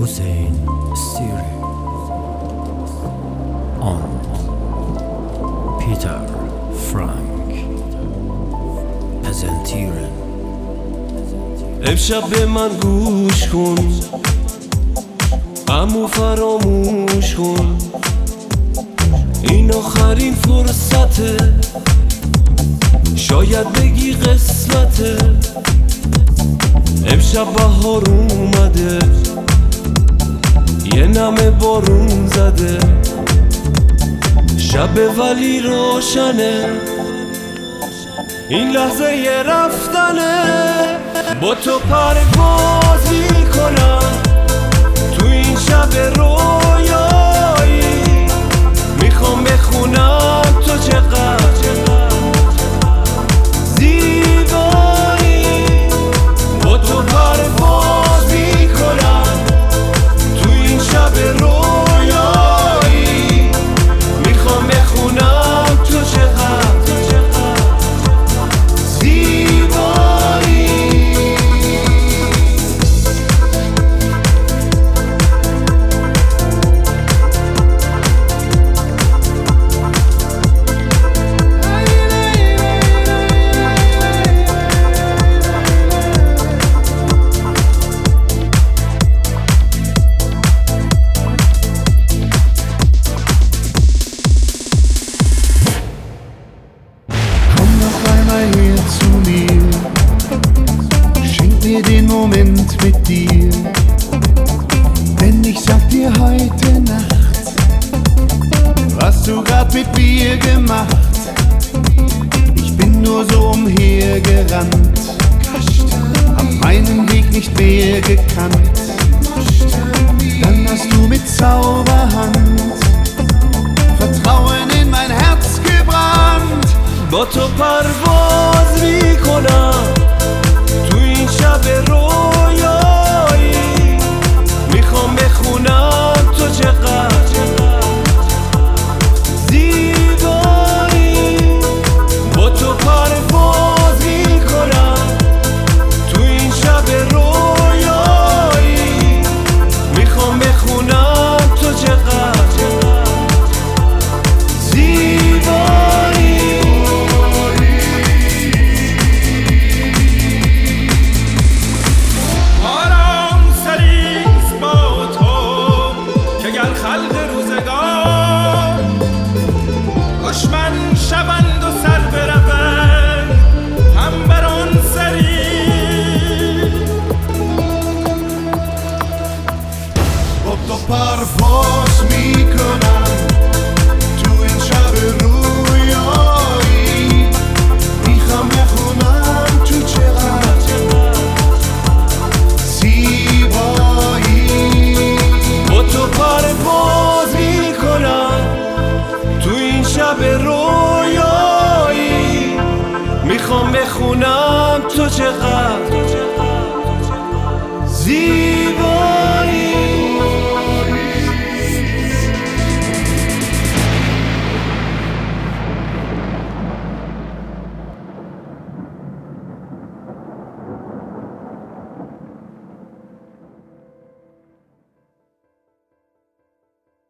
Hussein Stiri on Peter Frank پرزنتیرن. امشب به من گوش کن، غمو فراموش کن، این آخرین فرصته، شاید بگی قسمته. امشب بهار اومده، یه نمه بارون زده، شب ولی روشنه، این لحظه یه رفتنه. با تو پرواز میکنم تو این شب رویایی، میخوام بخونم تو چقدر زیبایی. با تو پرواز میکنم تو این شب رویایی، میخوام بخونم تو چقدر den Moment mit dir, denn ich sag dir heute Nacht, was du grad mit mir gemacht. Ich bin nur so umhergerannt, hab meinen Weg nicht mehr gekannt. Dann hast du mit Zauberhand Vertrauen in mein Herz gebrannt. با تو پرواز میکنم تو این شب رویایی، میخوام بخونم تو چقدر زیبایی. با تو پرواز میکنم تو این شب رویایی، میخوام بخونم تو چقدر زیبایی. پرواز میکنم تو این شب رویایی، میخوام بخونم تو چقدر زیبایی. با تو پرواز میکنم تو این شب رویایی، میخوام بخونم تو چقدر زیبایی.